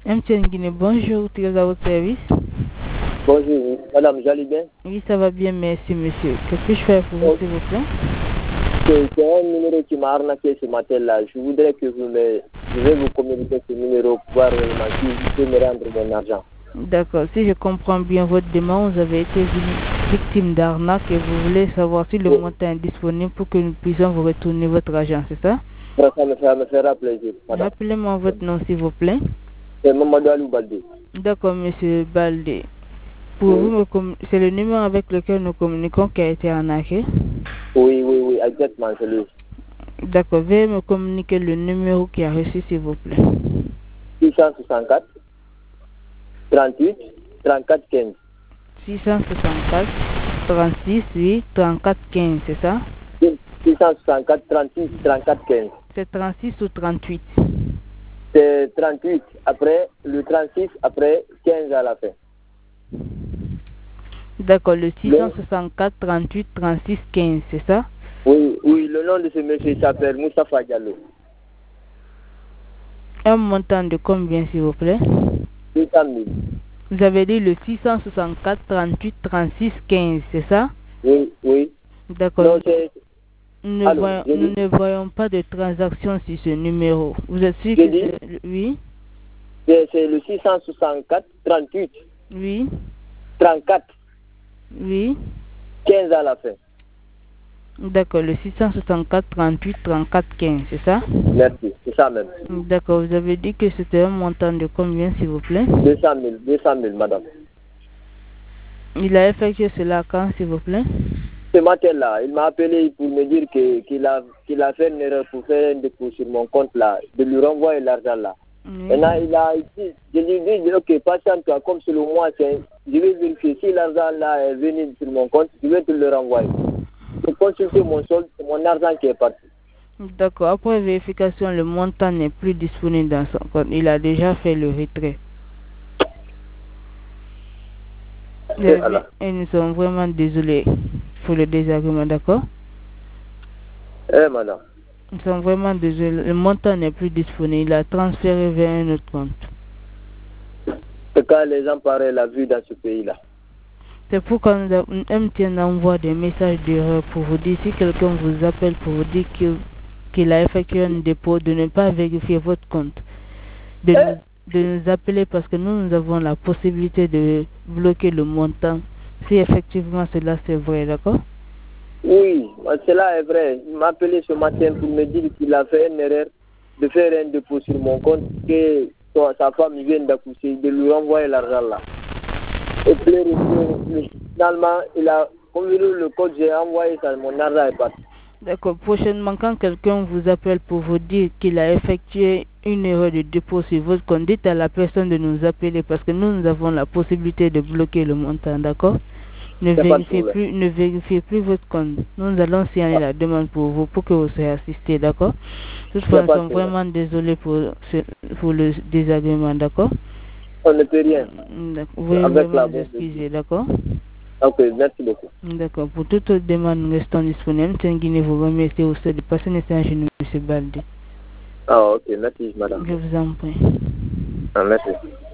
MTN Guinée, bonjour, tu es à votre service? Bonjour, madame, j'allais bien? Oui, ça va bien, merci monsieur. Que puis-je faire pour vous, s'il vous plaît? C'est un numéro qui m'a arnaqué ce matin-là. Je voudrais que je vais vous communiquer ce numéro pour voir si vous pouvez me rendre mon argent. D'accord, si je comprends bien votre demande, vous avez été victime d'arnaque et vous voulez savoir si le montant est disponible pour que nous puissions vous retourner votre argent, c'est ça? Ça me fera plaisir, madame. Rappelez-moi votre nom, s'il vous plaît. C'est Mamadou Alou Baldé. D'accord, monsieur Baldé. C'est le numéro avec lequel nous communiquons qui a été arnaqué? Oui, exactement, c'est lui. D'accord, veuillez me communiquer le numéro qui a reçu, s'il vous plaît. 664 38 34 15. 664 36 8 34 15, c'est ça? 664 36 34 15. C'est 36 ou 38? C'est 38 après, le 36 après, 15 à la fin. D'accord, le 664 38 36 15, c'est ça? Oui, le nom de ce monsieur s'appelle Moustapha Diallo. Un montant de combien, s'il vous plaît? 200 000. Vous avez dit le 664 38 36 15, c'est ça? Oui. D'accord. Nous ne voyons pas de transaction sur ce numéro. Vous êtes sûr que c'est... Oui? C'est le 664 38. Oui. 34. Oui. 15 à la fin. D'accord, le 664 38 34 15, c'est ça? Merci, c'est ça même. D'accord, vous avez dit que c'était un montant de combien, s'il vous plaît? 200 000, madame. Il a effectué cela quand, s'il vous plaît? Ce matin-là, il m'a appelé pour me dire qu'il a fait une erreur pour faire un dépôt sur mon compte là, de lui renvoyer l'argent là. Maintenant, je lui ai dit, ok, patiente-toi, comme c'est le mois, je vais vérifier si l'argent là est venu sur mon compte, je vais te le renvoyer. Pour consulter mon solde, c'est mon argent qui est parti. D'accord, après vérification, le montant n'est plus disponible dans son compte. Il a déjà fait le retrait. Et nous sommes vraiment désolés pour le désagrément, d'accord? Madame. Nous sommes vraiment désolés. Le montant n'est plus disponible. Il a transféré vers un autre compte. C'est quand les gens paraissent la vue dans ce pays-là. C'est pourquoi MTN envoie des messages d'erreur pour vous dire, si quelqu'un vous appelle pour vous dire qu'il a effectué un dépôt, de ne pas vérifier votre compte. De nous appeler parce que nous avons la possibilité de bloquer le montant. Si effectivement cela c'est vrai, d'accord? Oui, cela est vrai. Il m'a appelé ce matin pour me dire qu'il a fait une erreur de faire un dépôt sur mon compte, que sa femme vient d'accoucher, de lui renvoyer l'argent là. Et puis, finalement, il a convenu le code, j'ai envoyé ça, mon argent est parti. D'accord. Prochainement, quand quelqu'un vous appelle pour vous dire qu'il a effectué une erreur de dépôt sur votre compte, dites à la personne de nous appeler parce que nous avons la possibilité de bloquer le montant, d'accord? Ne vérifiez plus votre compte. Nous allons signer la demande pour vous, pour que vous soyez assisté, d'accord? Toutefois, nous sommes vraiment désolés pour le désagrément, d'accord? On ne peut rien. Vous pouvez vraiment vous excuser, d'accord? Ok, merci beaucoup. D'accord. Pour toute autre demande, nous restons disponibles. Guinée vous remercie aussi de passer un message chez nous, M. Baldé. Ah, ok, merci, madame. Je vous en prie. Ah, merci.